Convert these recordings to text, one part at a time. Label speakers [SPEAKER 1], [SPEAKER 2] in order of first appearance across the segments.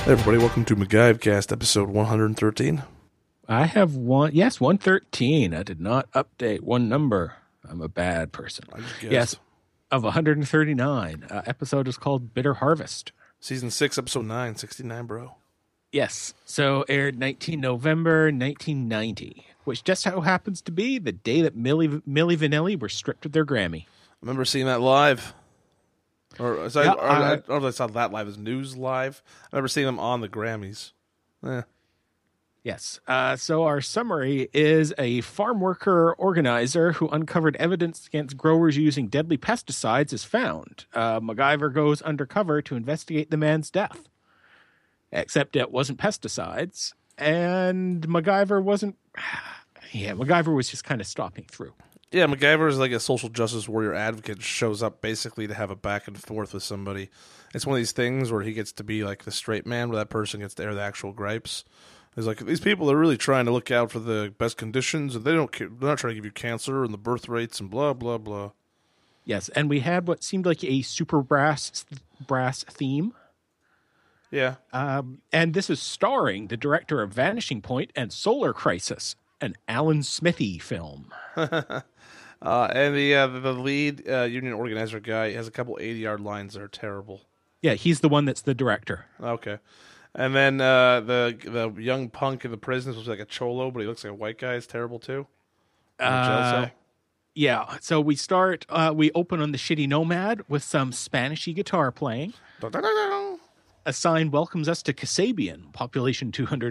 [SPEAKER 1] Hey everybody, welcome to MacGyvecast episode 113.
[SPEAKER 2] I have 113. I did not update one number. I'm a bad person.
[SPEAKER 1] I just guessed.
[SPEAKER 2] Yes, of 139. Episode is called Bitter Harvest.
[SPEAKER 1] Season 6, episode 9, 69, bro.
[SPEAKER 2] Yes, so aired 19 November 1990, which just so happens to be the day that Milli Vanilli were stripped of their Grammy.
[SPEAKER 1] I remember seeing that live. Or I saw that live as news live. I remember seeing them on the Grammys.
[SPEAKER 2] Yes. So our summary is a farm worker organizer who uncovered evidence against growers using deadly pesticides is found. MacGyver goes undercover to investigate the man's death. Except it wasn't pesticides. And MacGyver wasn't... Yeah, MacGyver was just kind of stopping through.
[SPEAKER 1] Yeah, MacGyver is like a social justice warrior advocate, shows up basically to have a back and forth with somebody. It's one of these things where he gets to be like the straight man, where that person gets to air the actual gripes. It's like, these people are really trying to look out for the best conditions, and they're not trying to give you cancer and the birth rates and blah, blah, blah.
[SPEAKER 2] Yes, and we had what seemed like a super brass theme.
[SPEAKER 1] Yeah.
[SPEAKER 2] And this is starring the director of Vanishing Point and Solar Crisis, an Alan Smithy film.
[SPEAKER 1] And the lead union organizer guy has a couple 80-yard lines that are terrible.
[SPEAKER 2] Yeah, he's the one that's the director.
[SPEAKER 1] Okay. And then the young punk in the prison is supposed to be like a cholo, but he looks like a white guy. Is terrible too.
[SPEAKER 2] Yeah, so we open on the Shitty Nomad with some Spanishy guitar playing. A sign welcomes us to Kasabian, population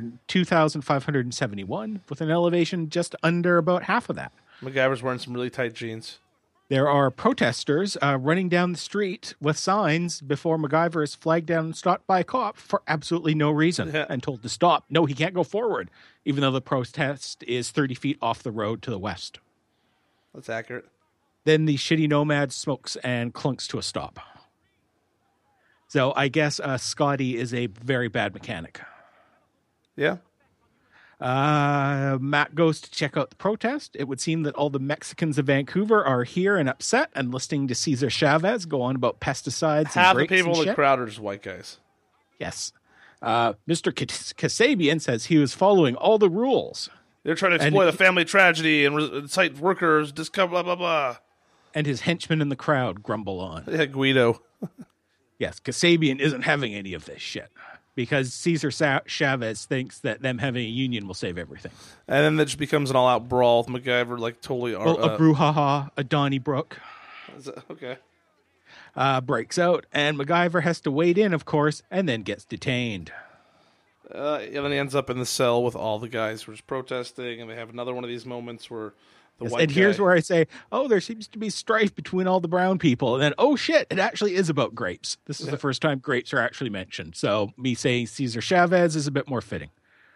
[SPEAKER 2] 2,571, with an elevation just under about half of that.
[SPEAKER 1] MacGyver's wearing some really tight jeans.
[SPEAKER 2] There are protesters running down the street with signs before MacGyver is flagged down and stopped by a cop for absolutely no reason and told to stop. No, he can't go forward, even though the protest is 30 feet off the road to the west.
[SPEAKER 1] That's accurate. Then
[SPEAKER 2] the Shitty Nomad smokes and clunks to a stop. So I guess Scotty is a very bad mechanic.
[SPEAKER 1] Yeah.
[SPEAKER 2] Matt goes to check out the protest. It would seem that all the Mexicans of Vancouver are here and upset and listening to Cesar Chavez go on about pesticides.
[SPEAKER 1] Half the people in the crowd are just white guys.
[SPEAKER 2] Yes. Mr. Kasabian says he was following all the rules.
[SPEAKER 1] They're trying to exploit a family tragedy and incite workers, discover blah, blah, blah.
[SPEAKER 2] And his henchmen in the crowd grumble on.
[SPEAKER 1] Yeah, Guido.
[SPEAKER 2] Yes, Kasabian isn't having any of this shit. Because Cesar Chavez thinks that them having a union will save everything.
[SPEAKER 1] And then it just becomes an all-out brawl with MacGyver, like totally...
[SPEAKER 2] a brouhaha, a Donnybrook.
[SPEAKER 1] Okay.
[SPEAKER 2] Breaks out, and MacGyver has to wade in, of course, and then gets detained.
[SPEAKER 1] And then he ends up in the cell with all the guys who are just protesting, and they have another one of these moments where...
[SPEAKER 2] Here's where I say, there seems to be strife between all the brown people. And then, oh shit, it actually is about grapes. This is the first time grapes are actually mentioned. So me saying Cesar Chavez is a bit more fitting.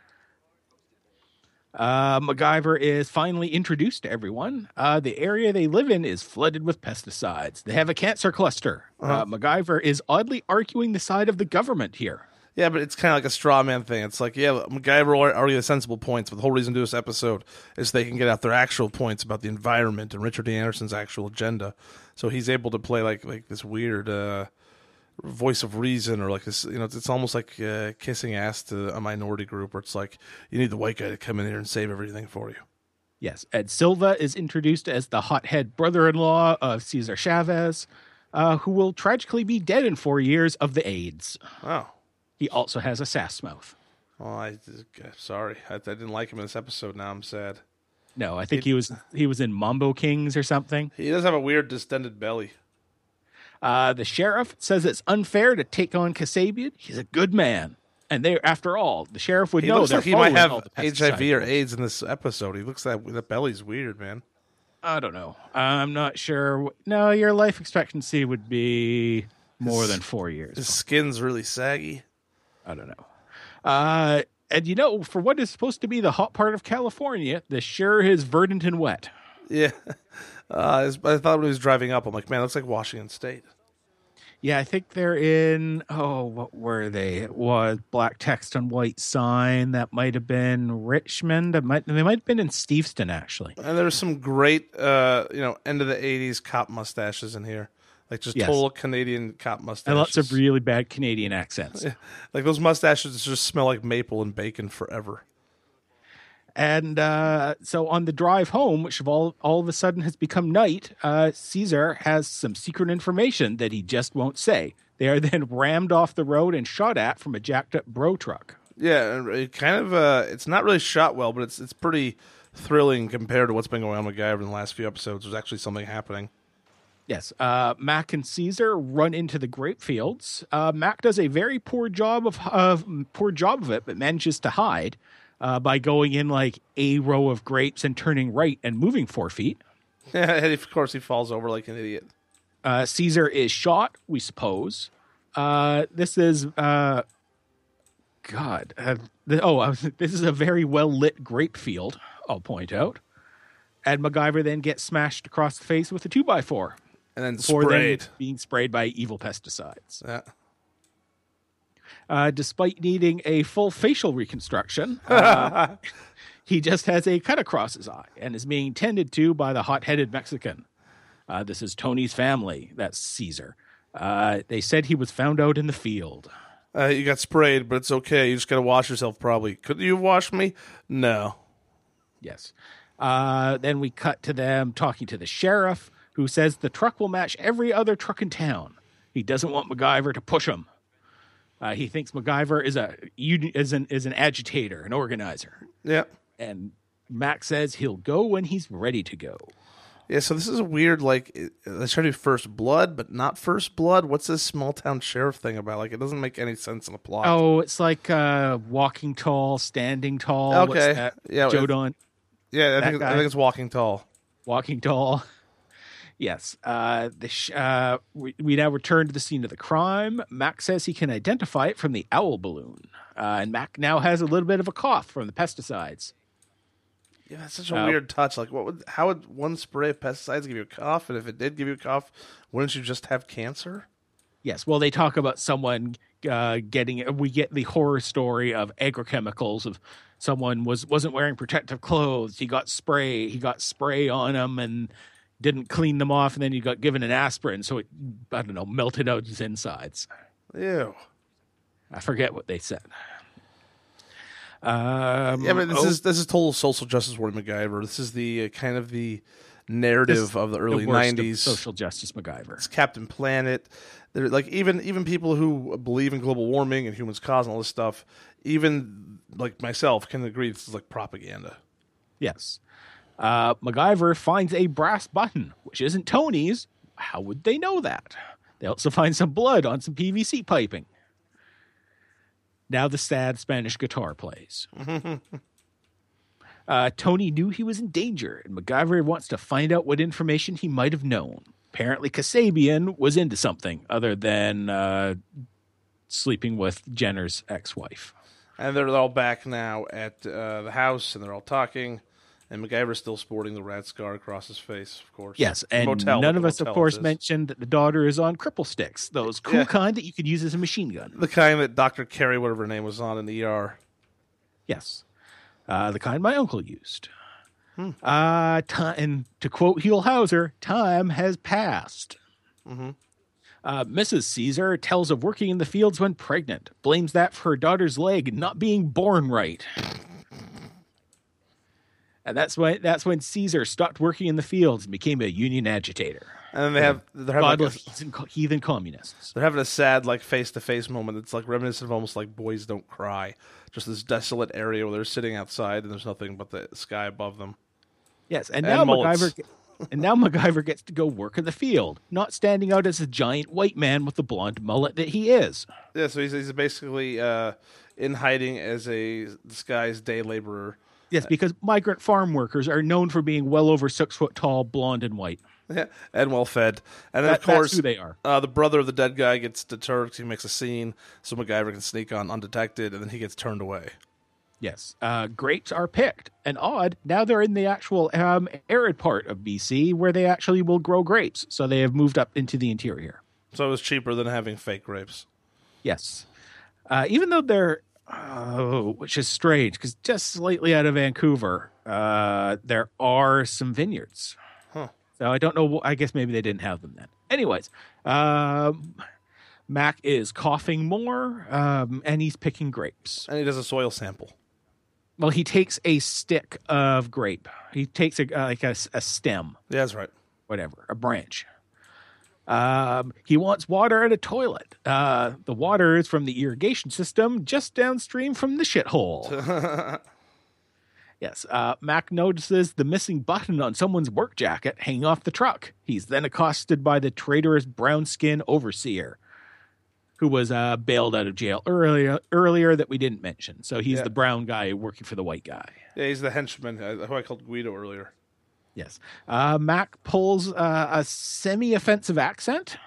[SPEAKER 2] MacGyver is finally introduced to everyone. The area they live in is flooded with pesticides. They have a cancer cluster. MacGyver is oddly arguing the side of the government here.
[SPEAKER 1] Yeah, but it's kind of like a straw man thing. It's like, MacGyver will argue the sensible points, but the whole reason to do this episode is they can get out their actual points about the environment and Richard D. Anderson's actual agenda. So he's able to play like this weird voice of reason, or like this, it's almost like kissing ass to a minority group, where it's like, you need the white guy to come in here and save everything for you.
[SPEAKER 2] Yes, Ed Silva is introduced as the hothead brother-in-law of Cesar Chavez, who will tragically be dead in 4 years of the AIDS.
[SPEAKER 1] Oh.
[SPEAKER 2] He also has a sass mouth.
[SPEAKER 1] Oh, sorry. I didn't like him in this episode. Now I'm sad.
[SPEAKER 2] No, I think he was in Mambo Kings or something.
[SPEAKER 1] He does have a weird distended belly.
[SPEAKER 2] The sheriff says it's unfair to take on Kasabian. He's a good man. And after all, the sheriff would know
[SPEAKER 1] looks
[SPEAKER 2] they're
[SPEAKER 1] like he might have
[SPEAKER 2] HIV
[SPEAKER 1] or AIDS in this episode. He looks like the belly's weird, man.
[SPEAKER 2] I don't know. I'm not sure. No, your life expectancy would be more than 4 years.
[SPEAKER 1] His skin's really saggy.
[SPEAKER 2] I don't know. And for what is supposed to be the hot part of California, this sure is verdant and wet.
[SPEAKER 1] Yeah. I thought when he was driving up, I'm like, man, it looks like Washington State.
[SPEAKER 2] Yeah, I think they're in, what were they? It was black text on white sign. That might have been Richmond. They might have been in Steveston, actually.
[SPEAKER 1] And there's some great, end of the 80s cop mustaches in here. Like just
[SPEAKER 2] Yes.
[SPEAKER 1] total Canadian cop mustaches.
[SPEAKER 2] And lots of really bad Canadian accents.
[SPEAKER 1] Like those mustaches just smell like maple and bacon forever.
[SPEAKER 2] And so on the drive home, which all of a sudden has become night, Caesar has some secret information that he just won't say. They are then rammed off the road and shot at from a jacked up bro truck.
[SPEAKER 1] Yeah, and it kind of it's not really shot well, but it's pretty thrilling compared to what's been going on with MacGyver in the last few episodes. There's actually something happening.
[SPEAKER 2] Yes, Mac and Caesar run into the grape fields. Mac does a very poor job of it, but manages to hide by going in like a row of grapes and turning right and moving 4 feet.
[SPEAKER 1] And of course, he falls over like an idiot.
[SPEAKER 2] Caesar is shot, we suppose. This is this is a very well lit grape field, I'll point out. And MacGyver then gets smashed across the face with a 2x4.
[SPEAKER 1] And then
[SPEAKER 2] Before
[SPEAKER 1] sprayed.
[SPEAKER 2] then being sprayed by evil pesticides.
[SPEAKER 1] Yeah.
[SPEAKER 2] Despite needing a full facial reconstruction, he just has a cut across his eye and is being tended to by the hot-headed Mexican. This is Tony's family. That's Caesar. They said he was found out in the field.
[SPEAKER 1] You got sprayed, but it's okay. You just got to wash yourself probably. Couldn't you have washed me? No.
[SPEAKER 2] Yes. Then we cut to them talking to the sheriff, who says the truck will match every other truck in town. He doesn't want MacGyver to push him. He thinks MacGyver is an agitator, an organizer.
[SPEAKER 1] Yeah.
[SPEAKER 2] And Mac says he'll go when he's ready to go.
[SPEAKER 1] Yeah, so this is a weird, like, they try to do first blood, but not first blood. What's this small town sheriff thing about? Like, it doesn't make any sense in the plot.
[SPEAKER 2] Oh, it's like walking tall, standing tall.
[SPEAKER 1] Okay.
[SPEAKER 2] What's that?
[SPEAKER 1] Yeah,
[SPEAKER 2] Joe Don.
[SPEAKER 1] Yeah, I think it's walking tall.
[SPEAKER 2] Walking tall. Yes. We now return to the scene of the crime. Mac says he can identify it from the owl balloon. And Mac now has a little bit of a cough from the pesticides.
[SPEAKER 1] Yeah, that's such a weird touch. Like, how would one spray of pesticides give you a cough? And if it did give you a cough, wouldn't you just have cancer?
[SPEAKER 2] Yes. Well, they talk about someone we get the horror story of agrochemicals of someone wasn't wearing protective clothes. He got spray on him and didn't clean them off, and then he got given an aspirin, so it, I don't know, melted out his insides.
[SPEAKER 1] Ew.
[SPEAKER 2] I forget what they said.
[SPEAKER 1] But this is total social justice warrior MacGyver. This is the kind of the narrative of the early '90s
[SPEAKER 2] social justice MacGyver.
[SPEAKER 1] It's Captain Planet. They're like even people who believe in global warming and humans causing all this stuff, even like myself, can agree this is like propaganda.
[SPEAKER 2] Yes. MacGyver finds a brass button, which isn't Tony's. How would they know that? They also find some blood on some PVC piping. Now the sad Spanish guitar plays. Tony knew he was in danger, and MacGyver wants to find out what information he might have known. Apparently, Kasabian was into something other than sleeping with Jenner's ex-wife.
[SPEAKER 1] And they're all back now at the house, and they're all talking. And MacGyver's still sporting the rat scar across his face, of course.
[SPEAKER 2] Yes, and none of us, of course, mentioned that the daughter is on cripple sticks, those cool kind that you could use as a machine gun.
[SPEAKER 1] The kind that Dr. Carey, whatever her name was, on in the ER.
[SPEAKER 2] Yes. The kind my uncle used. And to quote Huell Hauser, time has passed. Mrs. Caesar tells of working in the fields when pregnant, blames that for her daughter's leg not being born right. And that's when Caesar stopped working in the fields and became a union agitator.
[SPEAKER 1] And then they're
[SPEAKER 2] godless heathen communists.
[SPEAKER 1] They're having a sad like face-to-face moment. It's like reminiscent of almost like Boys Don't Cry. Just this desolate area where they're sitting outside and there's nothing but the sky above them.
[SPEAKER 2] Yes, and now MacGyver gets to go work in the field, not standing out as a giant white man with the blonde mullet that he is.
[SPEAKER 1] Yeah, so he's basically in hiding as a disguised day laborer.
[SPEAKER 2] Yes, because migrant farm workers are known for being well over 6 foot tall, blonde and white.
[SPEAKER 1] Yeah, and well fed. And then, of course,
[SPEAKER 2] that's who they are.
[SPEAKER 1] The brother of the dead guy gets deterred because he makes a scene, so MacGyver can sneak on undetected, and then he gets turned away.
[SPEAKER 2] Yes. Grapes are picked. And odd, now they're in the actual arid part of BC where they actually will grow grapes. So they have moved up into the interior.
[SPEAKER 1] So it was cheaper than having fake grapes.
[SPEAKER 2] Yes. Even though they're... which is strange, because just slightly out of Vancouver, there are some vineyards.
[SPEAKER 1] Huh.
[SPEAKER 2] So I don't know. I guess maybe they didn't have them then. Anyways, Mac is coughing more, and he's picking grapes.
[SPEAKER 1] And he does a soil sample.
[SPEAKER 2] Well, he takes a stick of grape. He takes a stem.
[SPEAKER 1] Yeah, that's right.
[SPEAKER 2] Whatever, a branch. He wants water at a toilet. The water is from the irrigation system just downstream from the shithole. Yes, Mac notices the missing button on someone's work jacket hanging off the truck. He's then accosted by the traitorous brown-skinned overseer, who was bailed out of jail earlier that we didn't mention. So he's the brown guy working for the white guy.
[SPEAKER 1] Yeah, he's the henchman, who I called Guido earlier.
[SPEAKER 2] Yes. Mac pulls a semi-offensive accent,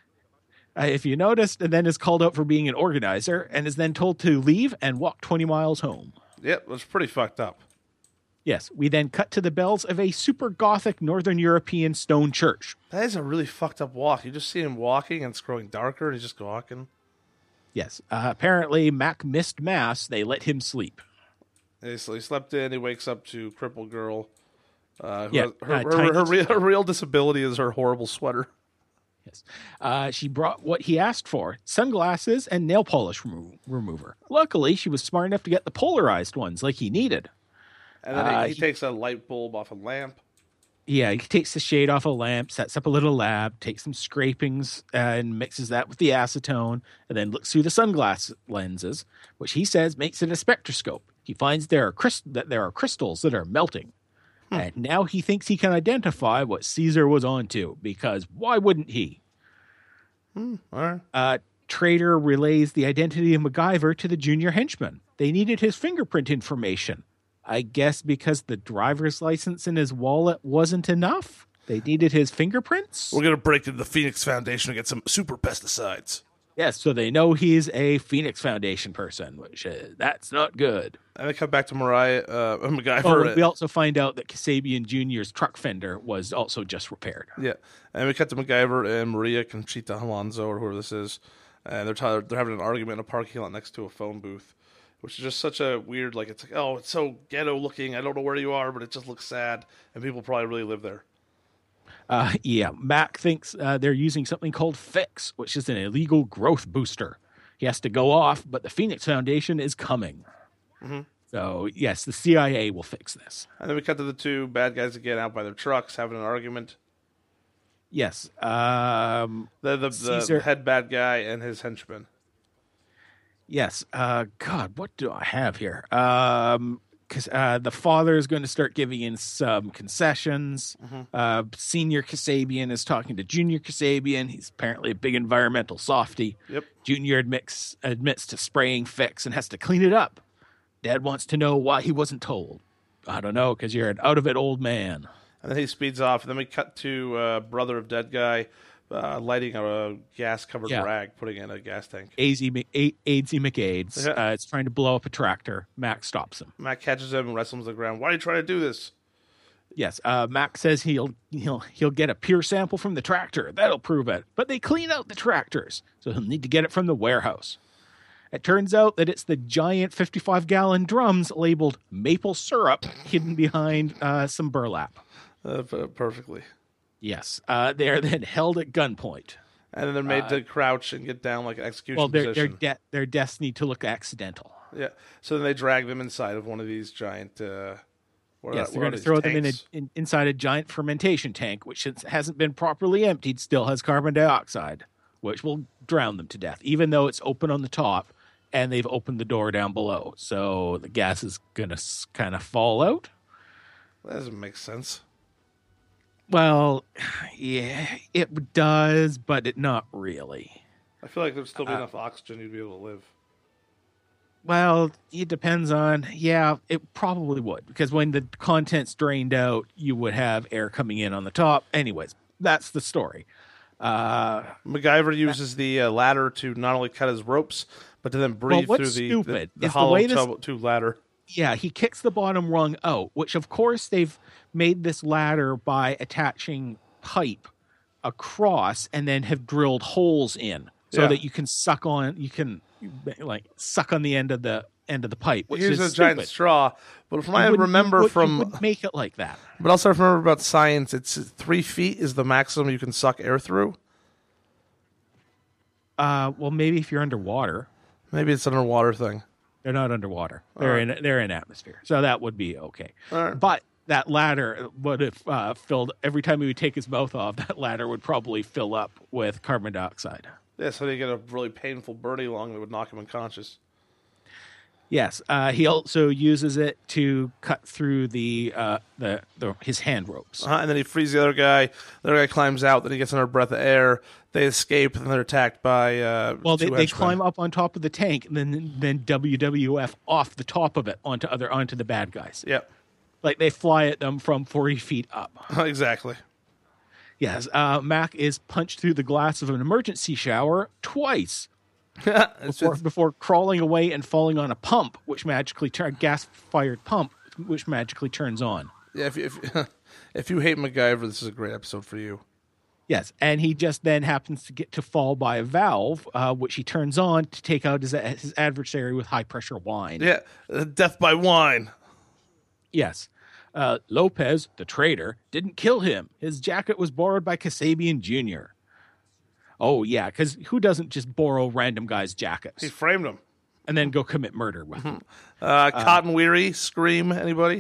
[SPEAKER 2] if you noticed, and then is called out for being an organizer, and is then told to leave and walk 20 miles home.
[SPEAKER 1] Yep, it was pretty fucked up.
[SPEAKER 2] Yes, we then cut to the bells of a super gothic Northern European stone church.
[SPEAKER 1] That is a really fucked up walk. You just see him walking and it's growing darker and he's just walking.
[SPEAKER 2] Yes, apparently Mac missed mass. They let him sleep.
[SPEAKER 1] He slept in. He wakes up to crippled girl. Her real disability is her horrible sweater.
[SPEAKER 2] Yes. She brought what he asked for, sunglasses and nail polish remover. Luckily, she was smart enough to get the polarized ones like he needed.
[SPEAKER 1] And then he takes a light bulb off a lamp.
[SPEAKER 2] Yeah, he takes the shade off a lamp, sets up a little lab, takes some scrapings and mixes that with the acetone, and then looks through the sunglass lenses, which he says makes it a spectroscope. He finds there are crystals that are melting. And now he thinks he can identify what Caesar was onto, because why wouldn't he?
[SPEAKER 1] All right.
[SPEAKER 2] Trader relays the identity of MacGyver to the junior henchman. They needed his fingerprint information. I guess because the driver's license in his wallet wasn't enough. They needed his fingerprints.
[SPEAKER 1] We're going to break into the Phoenix Foundation and get some super pesticides.
[SPEAKER 2] Yes, so they know he's a Phoenix Foundation person, which that's not good.
[SPEAKER 1] And they come back to MacGyver.
[SPEAKER 2] Oh, we also find out that Kasabian Jr.'s truck fender was also just repaired.
[SPEAKER 1] Yeah, and we cut to MacGyver and Maria Conchita Alonso, or whoever this is, and they're having an argument in a parking lot next to a phone booth, which is just such a weird, like, it's like, oh, it's so ghetto looking. I don't know where you are, but it just looks sad, and people probably really live there.
[SPEAKER 2] Yeah, Mac thinks they're using something called Fix, which is an illegal growth booster. He has to go off, but the Phoenix Foundation is coming. Mm-hmm. So, yes, the CIA will fix this.
[SPEAKER 1] And then we cut to the two bad guys again out by their trucks having an argument.
[SPEAKER 2] Yes.
[SPEAKER 1] The head bad guy and his henchman.
[SPEAKER 2] Yes. God, what do I have here? Because the father is going to start giving in some concessions. Mm-hmm. Senior Kasabian is talking to Junior Kasabian. He's apparently a big environmental softy.
[SPEAKER 1] Yep.
[SPEAKER 2] Junior admits to spraying Fix and has to clean it up. Dad wants to know why he wasn't told. I don't know, because you're an out-of-it old man.
[SPEAKER 1] And then he speeds off. And then we cut to brother of dead guy lighting a gas-covered rag, putting in a gas tank.
[SPEAKER 2] Aidsy McAids. Yeah. It's trying to blow up a tractor. Mac stops him.
[SPEAKER 1] Mac catches him and wrestles him to the ground. Why are you trying to do this?
[SPEAKER 2] Yes. Mac says he'll get a pure sample from the tractor. That'll prove it. But they clean out the tractors, so he'll need to get it from the warehouse. It turns out that it's the giant 55-gallon drums labeled maple syrup hidden behind some burlap.
[SPEAKER 1] Perfectly.
[SPEAKER 2] Yes. They are then held at gunpoint.
[SPEAKER 1] And then they're made to crouch and get down like an execution position.
[SPEAKER 2] Their deaths need to look accidental.
[SPEAKER 1] Yeah. So then they drag them inside of one of these giant...
[SPEAKER 2] they're going to throw them inside a giant fermentation tank, which, since it hasn't been properly emptied, still has carbon dioxide, which will drown them to death, even though it's open on the top and they've opened the door down below. So the gas is going to kind of fall out.
[SPEAKER 1] That doesn't make sense.
[SPEAKER 2] Well, yeah, it does, but not really.
[SPEAKER 1] I feel like there'd still be enough oxygen you'd be able to live.
[SPEAKER 2] Well, it depends on... Yeah, it probably would, because when the content's drained out, you would have air coming in on the top. Anyways, that's the story.
[SPEAKER 1] MacGyver uses the ladder to not only cut his ropes, but to then breathe through the hollow tube ladder.
[SPEAKER 2] Yeah, he kicks the bottom rung out, which, of course, they've made this ladder by attaching pipe across and then have drilled holes in so that you can suck on the end of the end of the pipe, which
[SPEAKER 1] Here's
[SPEAKER 2] is
[SPEAKER 1] a giant
[SPEAKER 2] stupid.
[SPEAKER 1] straw. But from what I
[SPEAKER 2] You
[SPEAKER 1] remember
[SPEAKER 2] wouldn't make it like that.
[SPEAKER 1] But also, I remember about science, it's 3 feet is the maximum you can suck air through.
[SPEAKER 2] Well, maybe if you're underwater.
[SPEAKER 1] Maybe it's an underwater thing.
[SPEAKER 2] They're not underwater. They're in atmosphere, so that would be okay.
[SPEAKER 1] Right.
[SPEAKER 2] But that ladder would have filled every time he would take his mouth off. That ladder would probably fill up with carbon dioxide.
[SPEAKER 1] Yeah, so they get a really painful birdie lung that would knock him unconscious.
[SPEAKER 2] Yes, he also uses it to cut through his hand ropes.
[SPEAKER 1] And then he frees the other guy. The other guy climbs out. Then he gets another breath of air. They escape, and they're attacked by
[SPEAKER 2] they climb up on top of the tank, and then WWF off the top of it onto the bad guys.
[SPEAKER 1] Yep.
[SPEAKER 2] Like they fly at them from 40 feet up.
[SPEAKER 1] Exactly.
[SPEAKER 2] Yes, Mac is punched through the glass of an emergency shower twice. Before crawling away and falling on a pump, which magically gas-fired pump, which magically turns on.
[SPEAKER 1] Yeah, if you hate MacGyver, this is a great episode for you.
[SPEAKER 2] Yes, and he just then happens to get to fall by a valve, which he turns on to take out his adversary with high-pressure wine.
[SPEAKER 1] Yeah, death by wine.
[SPEAKER 2] Yes. Lopez, the traitor, didn't kill him. His jacket was borrowed by Kasabian Jr. Oh, yeah, because who doesn't just borrow random guys' jackets?
[SPEAKER 1] He framed him.
[SPEAKER 2] And then go commit murder with them.
[SPEAKER 1] Cotton Weary, Scream, anybody?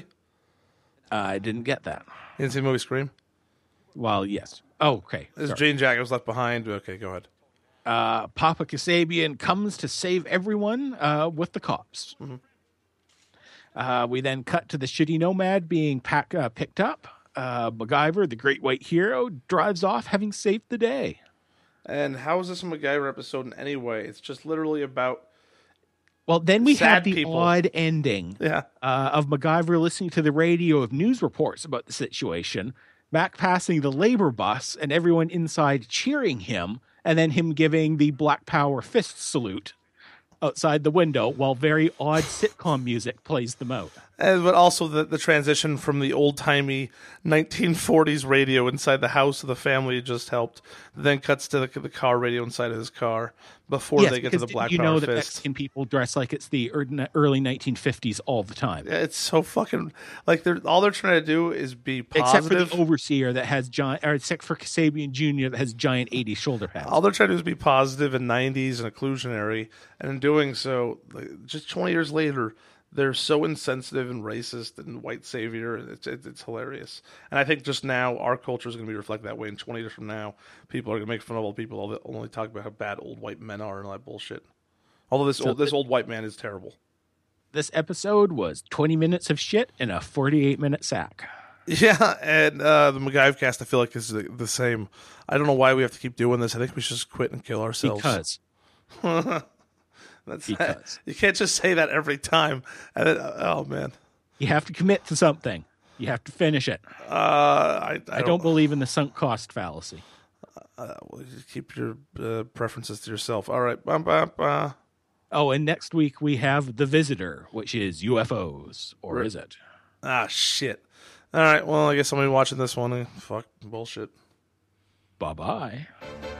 [SPEAKER 2] I didn't get that.
[SPEAKER 1] You didn't see the movie Scream?
[SPEAKER 2] Well, yes. Oh, okay.
[SPEAKER 1] His jean jacket was left behind. Okay, go ahead.
[SPEAKER 2] Papa Kasabian comes to save everyone with the cops. Mm-hmm. We then cut to the shitty nomad being picked up. MacGyver, the great white hero, drives off having saved the day.
[SPEAKER 1] And how is this a MacGyver episode in any way? It's just literally about
[SPEAKER 2] Well, then we
[SPEAKER 1] sad
[SPEAKER 2] have the
[SPEAKER 1] people.
[SPEAKER 2] odd ending
[SPEAKER 1] of
[SPEAKER 2] MacGyver listening to the radio of news reports about the situation, Mac passing the labor bus and everyone inside cheering him, and then him giving the Black Power fist salute outside the window while very odd sitcom music plays them out.
[SPEAKER 1] But also the transition from the old-timey 1940s radio inside the house of the family he just helped, then cuts to the car radio inside of his car before they get to the Black Power fist.
[SPEAKER 2] You know that Mexican people dress like it's the early 1950s all the time.
[SPEAKER 1] Yeah, it's so fucking like all they're trying to do is be positive.
[SPEAKER 2] Except for the overseer that has except for Kasabian Jr. that has giant 80s shoulder pads.
[SPEAKER 1] All they're trying to do is be positive and 90s and inclusionary, and in doing so, just 20 years later, they're so insensitive and racist and white savior. It's hilarious. And I think just now our culture is going to be reflected that way. In 20 years from now, people are going to make fun of old people. They'll only talk about how bad old white men are and all that bullshit. Although this old white man is terrible.
[SPEAKER 2] This episode was 20 minutes of shit and a 48-minute sack.
[SPEAKER 1] Yeah, and the MacGyver cast I feel like is the same. I don't know why we have to keep doing this. I think we should just quit and kill ourselves.
[SPEAKER 2] Because.
[SPEAKER 1] You can't just say that every time. And then, oh man,
[SPEAKER 2] you have to commit to something. You have to finish it.
[SPEAKER 1] I
[SPEAKER 2] don't believe in the sunk cost fallacy.
[SPEAKER 1] Well, just keep your preferences to yourself. All right.
[SPEAKER 2] Oh, and next week we have The Visitor, which is UFOs, or is it?
[SPEAKER 1] Ah, shit. All right. Well, I guess somebody watching this one. Fuck bullshit.
[SPEAKER 2] Bye-bye.